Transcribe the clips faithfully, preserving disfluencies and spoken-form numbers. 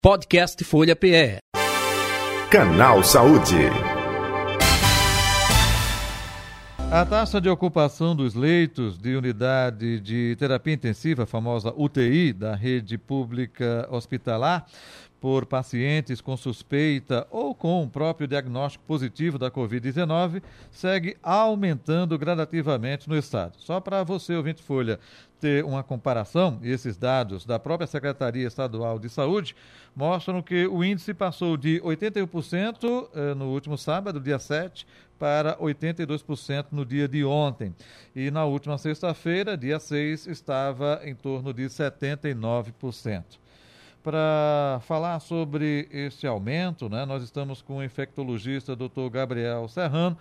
Podcast Folha P E. Canal Saúde. A taxa de ocupação dos leitos de unidade de terapia intensiva, a famosa U T I, da rede pública hospitalar, por pacientes com suspeita ou com o próprio diagnóstico positivo da covid dezenove, segue aumentando gradativamente no estado. Só para você, ouvinte Folha, ter uma comparação, esses dados da própria Secretaria Estadual de Saúde mostram que o índice passou de oitenta e um por cento no último sábado, dia sete, para oitenta e dois por cento no dia de ontem. E na última sexta-feira, dia seis, estava em torno de setenta e nove por cento. Para falar sobre este aumento, né, nós estamos com o infectologista doutor Gabriel Serrano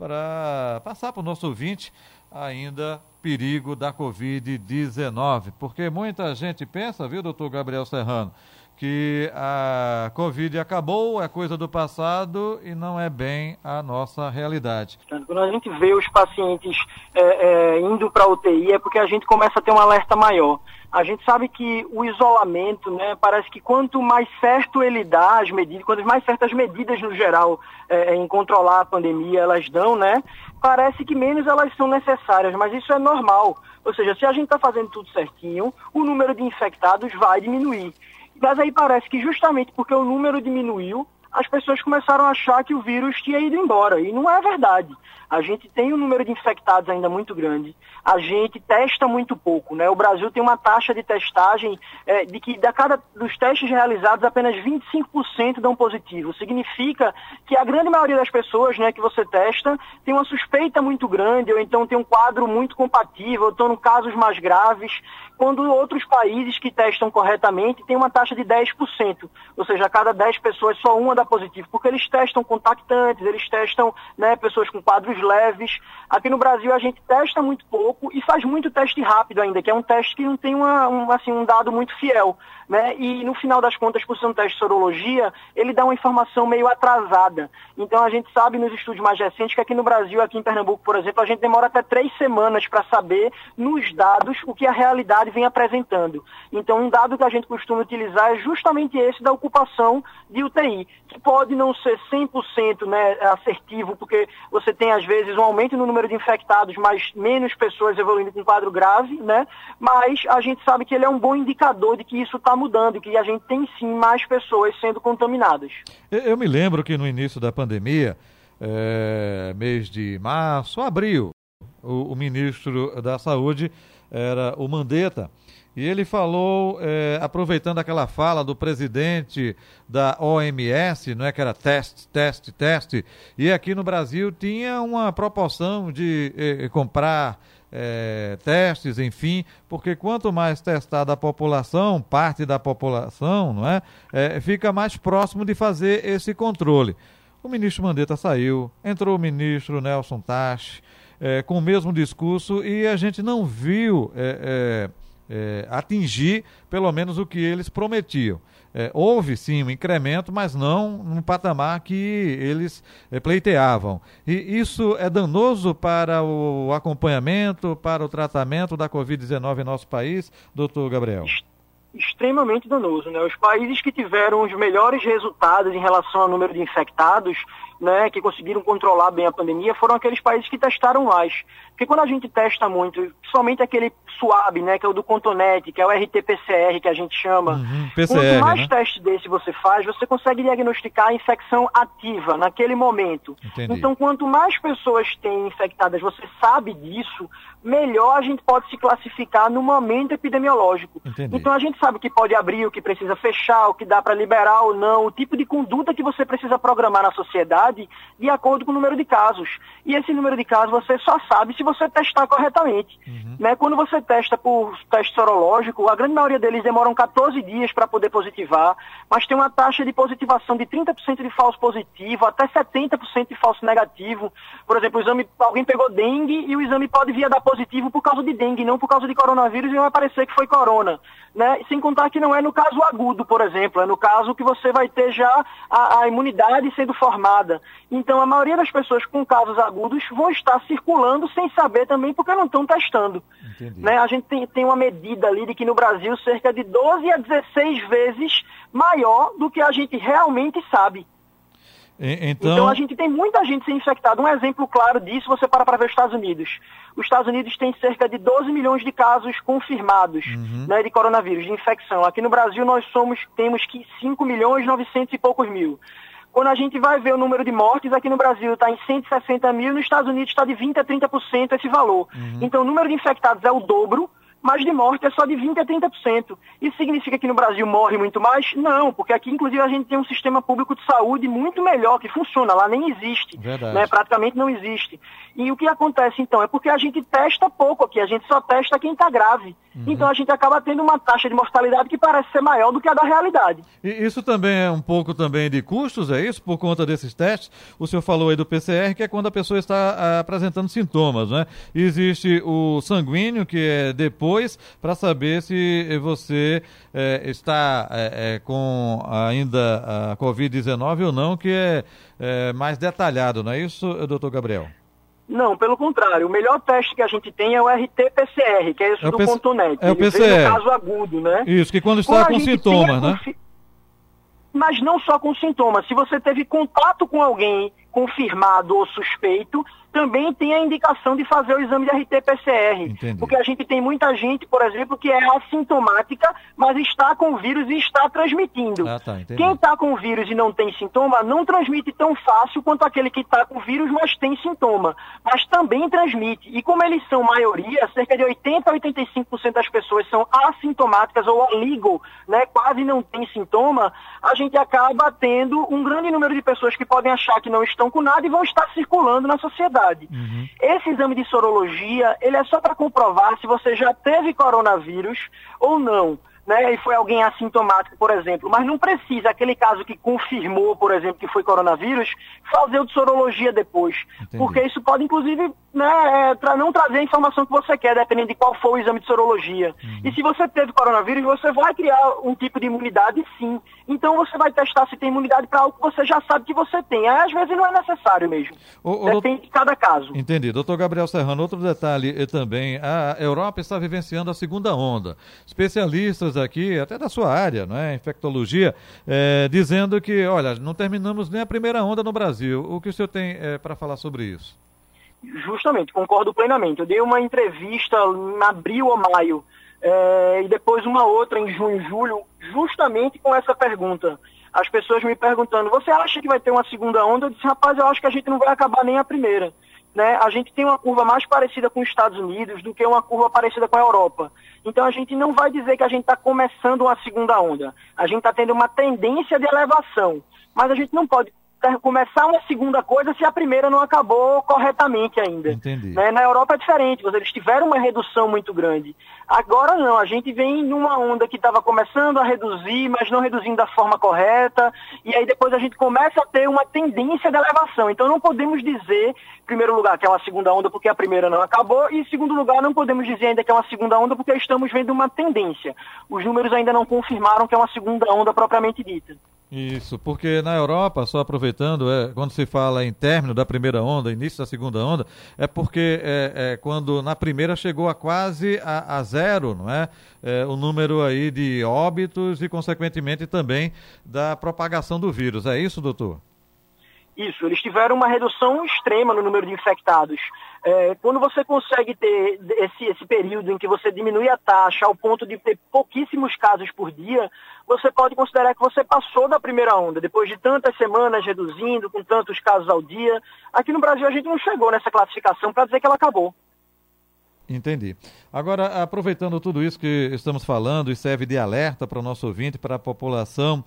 para passar para o nosso ouvinte ainda perigo da covid dezenove, porque muita gente pensa, viu, doutor Gabriel Serrano, que a Covid acabou, é coisa do passado e não é bem a nossa realidade. Quando a gente vê os pacientes é, é, indo para a U T I é porque a gente começa a ter um alerta maior. A gente sabe que o isolamento, né, parece que quanto mais certo ele dá as medidas, quanto mais certas medidas no geral é, em controlar a pandemia elas dão, né, parece que menos elas são necessárias, mas isso é normal. Ou seja, se a gente está fazendo tudo certinho, o número de infectados vai diminuir. Mas aí parece que justamente porque o número diminuiu, as pessoas começaram a achar que o vírus tinha ido embora. E não é verdade. A gente tem um número de infectados ainda muito grande. A gente testa muito pouco, né? O Brasil tem uma taxa de testagem é, de que da cada dos testes realizados apenas vinte e cinco por cento dão positivo. Significa que a grande maioria das pessoas, né, que você testa tem uma suspeita muito grande, ou então tem um quadro muito compatível, ou estão em casos mais graves, quando outros países que testam corretamente têm uma taxa de dez por cento. Ou seja, a cada dez pessoas só uma dá positivo, porque eles testam contactantes, eles testam, né, pessoas com quadros leves. Aqui no Brasil a gente testa muito pouco e faz muito teste rápido ainda, que é um teste que não tem uma, um, assim, um dado muito fiel, né? E no final das contas, por ser um teste de sorologia, ele dá uma informação meio atrasada. Então a gente sabe nos estudos mais recentes que aqui no Brasil, aqui em Pernambuco, por exemplo, a gente demora até três semanas para saber nos dados o que a realidade vem apresentando. Então um dado que a gente costuma utilizar é justamente esse da ocupação de U T I, que pode não ser cem por cento, né, assertivo, porque você tem às vezes um aumento no número de infectados, mas menos pessoas evoluindo com quadro grave, né? Mas a gente sabe que ele é um bom indicador de que isso está mudando e que a gente tem sim mais pessoas sendo contaminadas. Eu me lembro que no início da pandemia, é, mês de março, abril, o, o ministro da Saúde era o Mandetta. E ele falou, é, aproveitando aquela fala do presidente da O M S, não é, que era teste, teste, teste, e aqui no Brasil tinha uma proporção de eh, comprar eh, testes, enfim, porque quanto mais testada a população, parte da população, não é, eh, fica mais próximo de fazer esse controle. O ministro Mandetta saiu, entrou o ministro Nelson Taches, eh, com o mesmo discurso, e a gente não viu Eh, eh, É, atingir pelo menos o que eles prometiam. É, houve sim um incremento, mas não no patamar que eles é, pleiteavam. E isso é danoso para o acompanhamento, para o tratamento da covid dezenove em nosso país, doutor Gabriel? Extremamente danoso, né? Os países que tiveram os melhores resultados em relação ao número de infectados, né, que conseguiram controlar bem a pandemia, foram aqueles países que testaram mais. Porque quando a gente testa muito, somente aquele SWAB, né, que é o do Cotonete, que é o R T P C R que a gente chama, uhum, P C R, quanto mais né? teste desse você faz, você consegue diagnosticar a infecção ativa naquele momento. Entendi. Então, quanto mais pessoas têm infectadas, você sabe disso, melhor a gente pode se classificar no momento epidemiológico. Entendi. Então, a gente sabe o que pode abrir, o que precisa fechar, o que dá para liberar ou não, o tipo de conduta que você precisa programar na sociedade de acordo com o número de casos. E esse número de casos você só sabe se você testar corretamente. Uhum. Né? Quando você testa por teste sorológico, a grande maioria deles demoram catorze dias para poder positivar, mas tem uma taxa de positivação de trinta por cento de falso positivo, até setenta por cento de falso negativo. Por exemplo, o exame, alguém pegou dengue e o exame pode vir a dar positivo por causa de dengue, não por causa de coronavírus, e vai parecer que foi corona. Né? Sem contar que não é no caso agudo, por exemplo, é no caso que você vai ter já a, a imunidade sendo formada. testa. Então, a maioria das pessoas com casos agudos vão estar circulando sem saber também porque não estão testando. Né? A gente tem, tem uma medida ali de que no Brasil cerca de doze a dezesseis vezes maior do que a gente realmente sabe. Então... então a gente tem muita gente sendo infectada. Um exemplo claro disso, você para para ver os Estados Unidos. Os Estados Unidos têm cerca de doze milhões de casos confirmados, uhum. né, de coronavírus, de infecção. Aqui no Brasil nós somos, temos que cinco milhões e novecentos e poucos mil. Quando a gente vai ver o número de mortes, aqui no Brasil está em cento e sessenta mil, nos Estados Unidos está de vinte a trinta por cento esse valor. Uhum. Então o número de infectados é o dobro, mas de morte é só de vinte a trinta por cento. Isso significa que no Brasil morre muito mais? Não, porque aqui, inclusive, a gente tem um sistema público de saúde muito melhor, que funciona. Lá nem existe, né? Praticamente não existe. E o que acontece, então, é porque a gente testa pouco aqui, a gente só testa quem está grave. Uhum. Então a gente acaba tendo uma taxa de mortalidade que parece ser maior do que a da realidade. E isso também é um pouco também de custos, é isso? Por conta desses testes? O senhor falou aí do P C R, que é quando a pessoa está a, apresentando sintomas, né? Existe o sanguíneo, que é depois, para saber se você é, está é, é, com ainda a covid dezenove ou não, que é, é mais detalhado, não é isso, doutor Gabriel? Não, pelo contrário. O melhor teste que a gente tem é o R T P C R, que é esse é do P C... ponto net. É o P C R. Ele no caso agudo, né? Isso, que quando está quando com sintomas, né? Confi... Mas não só com sintomas. Se você teve contato com alguém confirmado ou suspeito, também tem a indicação de fazer o exame de R T P C R. Entendi. Porque a gente tem muita gente, por exemplo, que é assintomática, mas está com o vírus e está transmitindo. Ah, tá, quem está com o vírus e não tem sintoma, não transmite tão fácil quanto aquele que está com o vírus, mas tem sintoma. Mas também transmite. E como eles são maioria, cerca de oitenta a oitenta e cinco por cento das pessoas são assintomáticas ou oligo, né, quase não tem sintoma, a gente acaba tendo um grande número de pessoas que podem achar que não estão com nada e vão estar circulando na sociedade. Uhum. Esse exame de sorologia, ele é só para comprovar se você já teve coronavírus ou não, né? E foi alguém assintomático, por exemplo. Mas não precisa, aquele caso que confirmou, por exemplo, que foi coronavírus, fazer o de sorologia depois. Entendi. Porque isso pode, inclusive, né, para não trazer a informação que você quer, dependendo de qual for o exame de sorologia. Uhum. E se você teve coronavírus, você vai criar um tipo de imunidade, sim. Então você vai testar se tem imunidade para algo que você já sabe que você tem. Aí, às vezes não é necessário mesmo. O, o Depende doutor... de cada caso. Entendi. Doutor Gabriel Serrano, outro detalhe também, a Europa está vivenciando a segunda onda. Especialistas aqui, até da sua área, não é? Infectologia, é, dizendo que, olha, não terminamos nem a primeira onda no Brasil. O que o senhor tem é, para falar sobre isso? Justamente, concordo plenamente. Eu dei uma entrevista em abril ou maio, é, e depois uma outra em junho, julho, justamente com essa pergunta. As pessoas me perguntando, você acha que vai ter uma segunda onda? Eu disse, rapaz, eu acho que a gente não vai acabar nem a primeira. Né? A gente tem uma curva mais parecida com os Estados Unidos do que uma curva parecida com a Europa. Então a gente não vai dizer que a gente está começando uma segunda onda. A gente está tendo uma tendência de elevação. Mas a gente não pode começar uma segunda coisa se a primeira não acabou corretamente ainda. Entendi. Né? Na Europa é diferente, eles tiveram uma redução muito grande. Agora não, a gente vem numa onda que estava começando a reduzir, mas não reduzindo da forma correta, e aí depois a gente começa a ter uma tendência de elevação. Então não podemos dizer, em primeiro lugar, que é uma segunda onda porque a primeira não acabou, e em segundo lugar, não podemos dizer ainda que é uma segunda onda porque estamos vendo uma tendência. Os números ainda não confirmaram que é uma segunda onda propriamente dita. Isso, porque na Europa, só aproveitando, é, quando se fala em término da primeira onda, início da segunda onda, é porque é, é, quando na primeira chegou a quase a, a zero, não é? É, o número aí de óbitos e, consequentemente, também da propagação do vírus. É isso, doutor? Isso, eles tiveram uma redução extrema no número de infectados. É, quando você consegue ter esse, esse período em que você diminui a taxa ao ponto de ter pouquíssimos casos por dia, você pode considerar que você passou da primeira onda, depois de tantas semanas reduzindo, com tantos casos ao dia. Aqui no Brasil a gente não chegou nessa classificação para dizer que ela acabou. Entendi. Agora, aproveitando tudo isso que estamos falando e serve de alerta para o nosso ouvinte, para a população,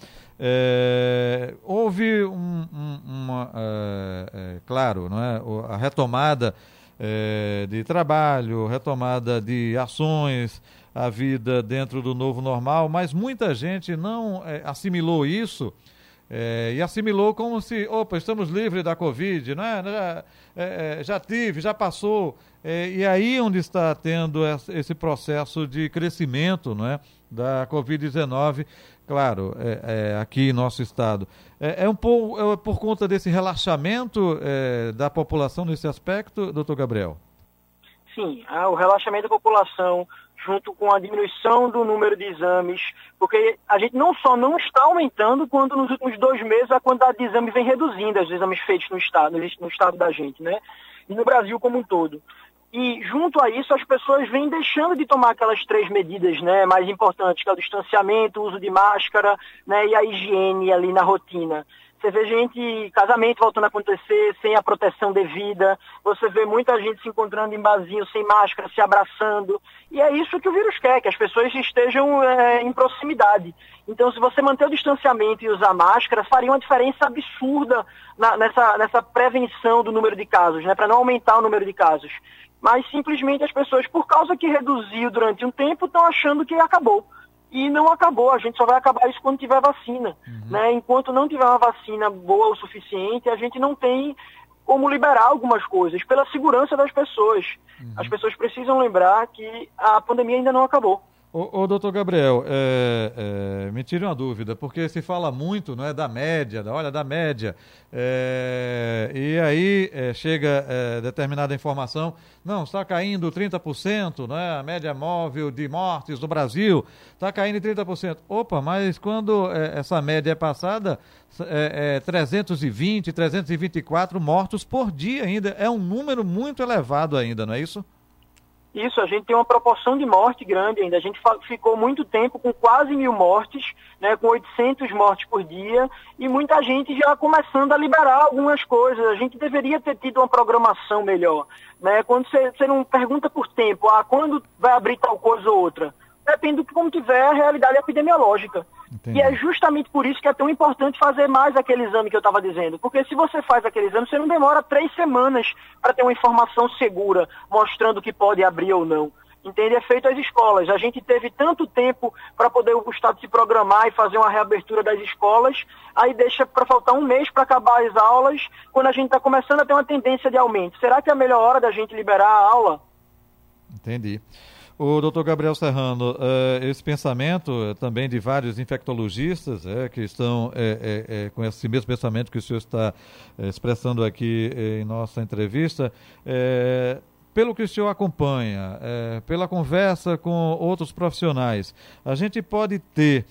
é, houve um, um, uma, é, é, claro, não é, a retomada é, de trabalho, retomada de ações, a vida dentro do novo normal, mas muita gente não é, assimilou isso. É, e assimilou como se, opa, estamos livres da Covid, não é? Já, é, já tive, já passou. É, e aí onde está tendo esse processo de crescimento, não é, da covid dezenove, claro, é, é, aqui em nosso estado. É, é um pouco é por conta desse relaxamento é, da população nesse aspecto, doutor Gabriel? Sim, o relaxamento da população, junto com a diminuição do número de exames, porque a gente não só não está aumentando, quanto nos últimos dois meses a quantidade de exames vem reduzindo, os exames feitos no estado, no estado da gente, né? E no Brasil como um todo. E junto a isso, as pessoas vêm deixando de tomar aquelas três medidas, né, mais importantes, que é o distanciamento, o uso de máscara, né, e a higiene ali na rotina. Você vê gente, casamento voltando a acontecer sem a proteção devida, você vê muita gente se encontrando em barzinho sem máscara, se abraçando, e é isso que o vírus quer, que as pessoas estejam é, em proximidade. Então, se você manter o distanciamento e usar máscara, faria uma diferença absurda na, nessa, nessa prevenção do número de casos, né, para não aumentar o número de casos. Mas simplesmente as pessoas, por causa que reduziu durante um tempo, estão achando que acabou. E não acabou, a gente só vai acabar isso quando tiver vacina. Uhum. Né? Enquanto não tiver uma vacina boa o suficiente, a gente não tem como liberar algumas coisas, pela segurança das pessoas. Uhum. As pessoas precisam lembrar que a pandemia ainda não acabou. Ô, ô doutor Gabriel, é, é, me tire uma dúvida, porque se fala muito, não é, da média, da, olha, da média, é, e aí é, chega é, determinada informação, não, está caindo trinta por cento, não é, a média móvel de mortes do Brasil está caindo em trinta por cento. Opa, mas quando é, essa média é passada, é, é trezentos e vinte, trezentos e vinte e quatro mortos por dia ainda, é um número muito elevado ainda, não é isso? Isso, a gente tem uma proporção de morte grande ainda. A gente ficou muito tempo com quase mil mortes, né, com oitocentas mortes por dia, e muita gente já começando a liberar algumas coisas. A gente deveria ter tido uma programação melhor. Né? Quando você, você não pergunta por tempo, ah, quando vai abrir tal coisa ou outra? Depende do que como tiver a realidade epidemiológica. Entendi. E é justamente por isso que é tão importante fazer mais aquele exame que eu estava dizendo. Porque se você faz aquele exame, você não demora três semanas para ter uma informação segura, mostrando que pode abrir ou não. Entende? É feito às escolas. A gente teve tanto tempo para poder o Estado se programar e fazer uma reabertura das escolas, aí deixa para faltar um mês para acabar as aulas, quando a gente está começando a ter uma tendência de aumento. Será que é a melhor hora da gente liberar a aula? Entendi. O doutor Gabriel Serrano, uh, esse pensamento uh, também de vários infectologistas uh, que estão uh, uh, uh, com esse mesmo pensamento que o senhor está uh, expressando aqui uh, em nossa entrevista, uh, pelo que o senhor acompanha, uh, pela conversa com outros profissionais, a gente pode ter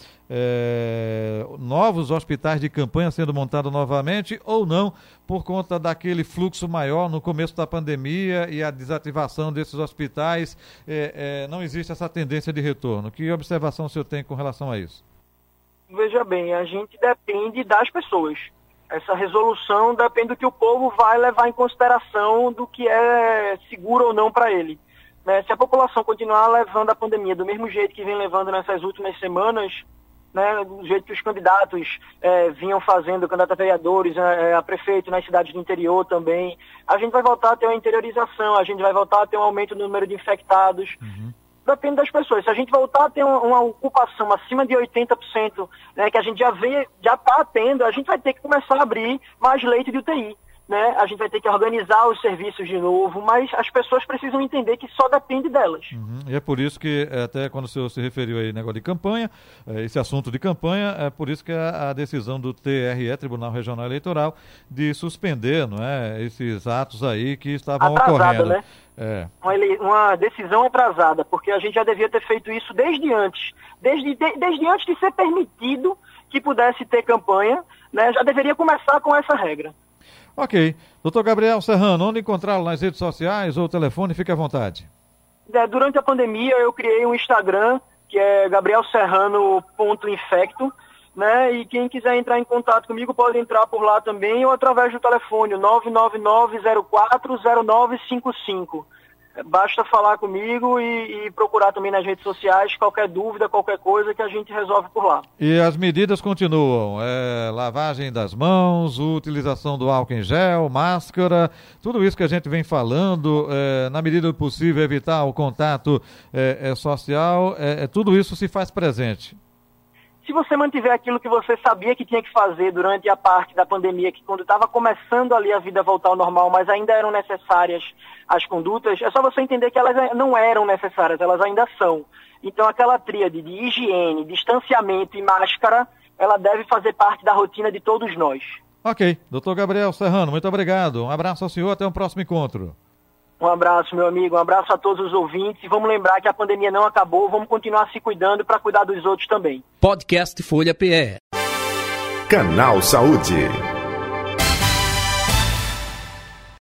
uh, novos hospitais de campanha sendo montados novamente ou não, por conta daquele fluxo maior no começo da pandemia e a desativação desses hospitais, é, é, não existe essa tendência de retorno. Que observação o senhor tem com relação a isso? Veja bem, a gente depende das pessoas. Essa resolução depende do que o povo vai levar em consideração do que é seguro ou não para ele. Né? Se a população continuar levando a pandemia do mesmo jeito que vem levando nessas últimas semanas, né, do jeito que os candidatos é, vinham fazendo, candidatos a vereadores, é, a prefeito nas cidades do interior também, a gente vai voltar a ter uma interiorização, a gente vai voltar a ter um aumento no número de infectados. Uhum. Depende das pessoas. Se a gente voltar a ter uma, uma ocupação acima de oitenta por cento, né, que a gente já vê, já está tendo, a gente vai ter que começar a abrir mais leite de U T I. Né? A gente vai ter que organizar os serviços de novo, mas as pessoas precisam entender que só depende delas. Uhum. E é por isso que, até quando o senhor se referiu aí ao negócio de campanha, esse assunto de campanha, é por isso que a, a decisão do T R E, Tribunal Regional Eleitoral, de suspender, não é, esses atos aí que estavam atrasada, ocorrendo. Né? É. Uma, uma decisão atrasada, porque a gente já devia ter feito isso desde antes. Desde, de, desde antes de ser permitido que pudesse ter campanha, né, já deveria começar com essa regra. Ok. doutor Gabriel Serrano, onde encontrá-lo nas redes sociais ou telefone? Fique à vontade. É, durante a pandemia eu criei um Instagram, que é gabriel serrano ponto infecto, né? E quem quiser entrar em contato comigo pode entrar por lá também ou através do telefone nove nove nove zero quatro zero nove cinco cinco. Basta falar comigo e, e procurar também nas redes sociais qualquer dúvida, qualquer coisa que a gente resolve por lá. E as medidas continuam, é, lavagem das mãos, utilização do álcool em gel, máscara, tudo isso que a gente vem falando, é, na medida do possível evitar o contato é, é, social, é, é, tudo isso se faz presente. Se você mantiver aquilo que você sabia que tinha que fazer durante a parte da pandemia, que quando estava começando ali a vida voltar ao normal, mas ainda eram necessárias as condutas, é só você entender que elas não eram necessárias, elas ainda são. Então aquela tríade de higiene, distanciamento e máscara, ela deve fazer parte da rotina de todos nós. Ok. doutor Gabriel Serrano, muito obrigado. Um abraço ao senhor, até um próximo encontro. Um abraço, meu amigo, um abraço a todos os ouvintes e vamos lembrar que a pandemia não acabou, vamos continuar se cuidando para cuidar dos outros também. Podcast Folha P E. Canal Saúde.